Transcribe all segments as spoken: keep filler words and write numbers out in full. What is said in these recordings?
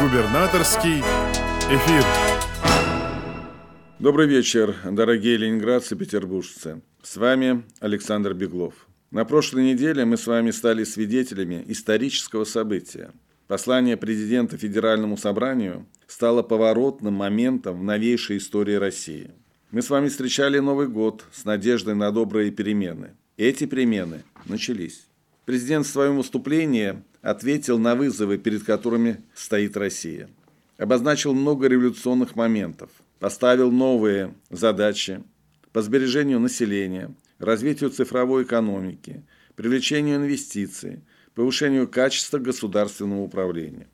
Губернаторский эфир. Добрый вечер, дорогие ленинградцы, петербуржцы. С вами Александр Беглов. На прошлой неделе мы с вами стали свидетелями исторического события. Послание президента Федеральному собранию стало поворотным моментом в новейшей истории России. Мы с вами встречали Новый год с надеждой на добрые перемены. Эти перемены начались. Президент в своем выступлении ответил на вызовы, перед которыми стоит Россия. Обозначил много революционных моментов, поставил новые задачи по сбережению населения, развитию цифровой экономики, привлечению инвестиций, повышению качества государственного управления.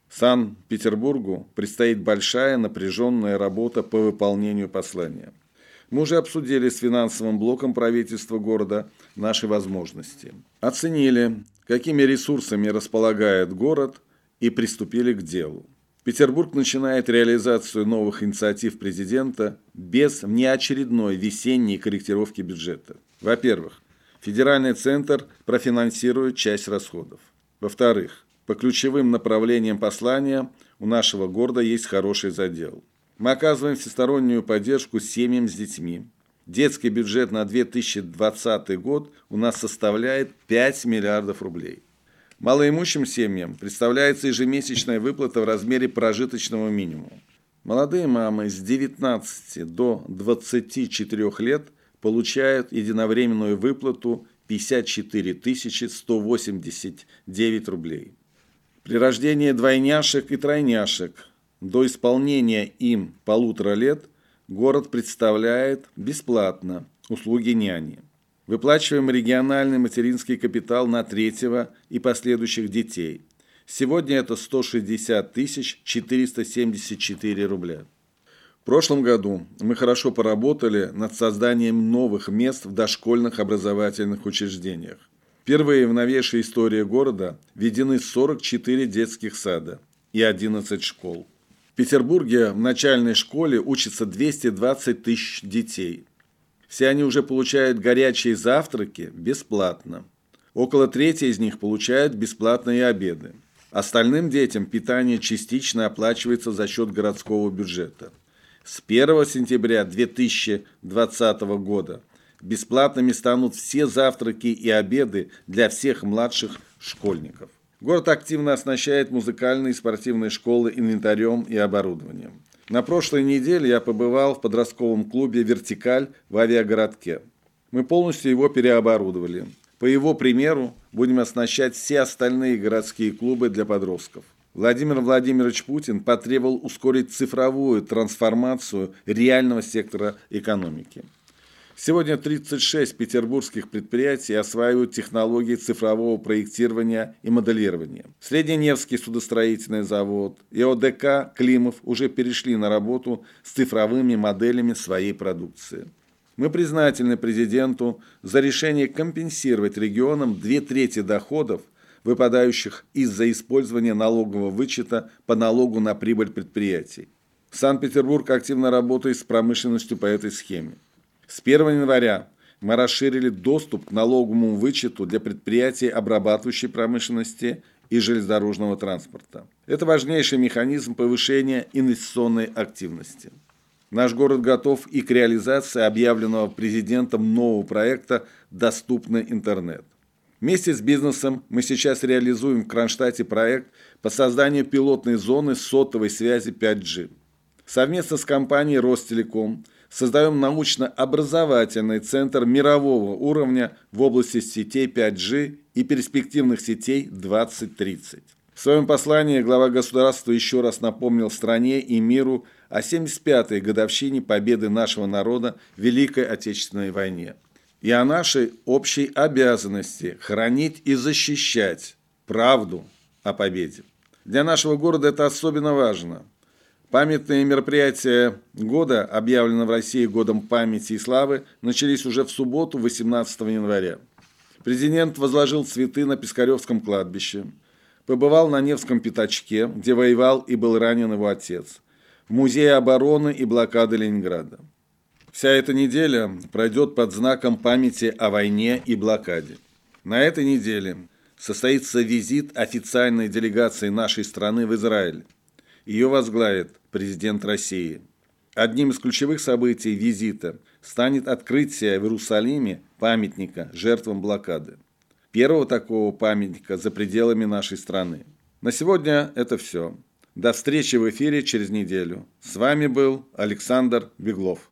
Санкт-Петербургу предстоит большая напряженная работа по выполнению послания. Мы уже обсудили с финансовым блоком правительства города наши возможности. Оценили, какими ресурсами располагает город, и приступили к делу. Петербург начинает реализацию новых инициатив президента без внеочередной весенней корректировки бюджета. Во-первых, федеральный центр профинансирует часть расходов. Во-вторых, по ключевым направлениям послания у нашего города есть хороший задел. Мы оказываем всестороннюю поддержку семьям с детьми. Детский бюджет на две тысячи двадцатый год у нас составляет пять миллиардов рублей. Малоимущим семьям представляется ежемесячная выплата в размере прожиточного минимума. Молодые мамы с девятнадцати до двадцати четырёх лет получают единовременную выплату пятьдесят четыре тысячи сто восемьдесят девять рублей. При рождении двойняшек и тройняшек до исполнения им полутора лет город представляет бесплатно услуги няни. Выплачиваем региональный материнский капитал на третьего и последующих детей. Сегодня это сто шестьдесят тысяч четыреста семьдесят четыре рубля. В прошлом году мы хорошо поработали над созданием новых мест в дошкольных образовательных учреждениях. Впервые в новейшей истории города введены сорок четыре детских сада и одиннадцать школ. В Петербурге в начальной школе учатся двести двадцать тысяч детей. Все они уже получают горячие завтраки бесплатно. Около трети из них получают бесплатные обеды. Остальным детям питание частично оплачивается за счет городского бюджета. С первого сентября две тысячи двадцатого года бесплатными станут все завтраки и обеды для всех младших школьников. Город активно оснащает музыкальные и спортивные школы инвентарем и оборудованием. На прошлой неделе я побывал в подростковом клубе «Вертикаль» в Авиагородке. Мы полностью его переоборудовали. По его примеру будем оснащать все остальные городские клубы для подростков. Владимир Владимирович Путин потребовал ускорить цифровую трансформацию реального сектора экономики. Сегодня тридцать шесть петербургских предприятий осваивают технологии цифрового проектирования и моделирования. Средненевский судостроительный завод и о дэ ка «Климов» уже перешли на работу с цифровыми моделями своей продукции. Мы признательны президенту за решение компенсировать регионам две трети доходов, выпадающих из-за использования налогового вычета по налогу на прибыль предприятий. Санкт-Петербург активно работает с промышленностью по этой схеме. С первого января мы расширили доступ к налоговому вычету для предприятий обрабатывающей промышленности и железнодорожного транспорта. Это важнейший механизм повышения инвестиционной активности. Наш город готов и к реализации объявленного президентом нового проекта «Доступный интернет». Вместе с бизнесом мы сейчас реализуем в Кронштадте проект по созданию пилотной зоны сотовой связи пять джи. Совместно с компанией «Ростелеком» создаем научно-образовательный центр мирового уровня в области сетей пять джи и перспективных сетей двадцать тридцать. В своем послании глава государства еще раз напомнил стране и миру о семьдесят пятой годовщине победы нашего народа в Великой Отечественной войне и о нашей общей обязанности хранить и защищать правду о победе. Для нашего города это особенно важно. Памятные мероприятия года, объявленные в России годом памяти и славы, начались уже в субботу, восемнадцатого января. Президент возложил цветы на Пискаревском кладбище, побывал на Невском пятачке, где воевал и был ранен его отец, в Музее обороны и блокады Ленинграда. Вся эта неделя пройдет под знаком памяти о войне и блокаде. На этой неделе состоится визит официальной делегации нашей страны в Израиль. Ее возглавит президент России. Одним из ключевых событий визита станет открытие в Иерусалиме памятника жертвам блокады. Первого такого памятника за пределами нашей страны. На сегодня это все. До встречи в эфире через неделю. С вами был Александр Беглов.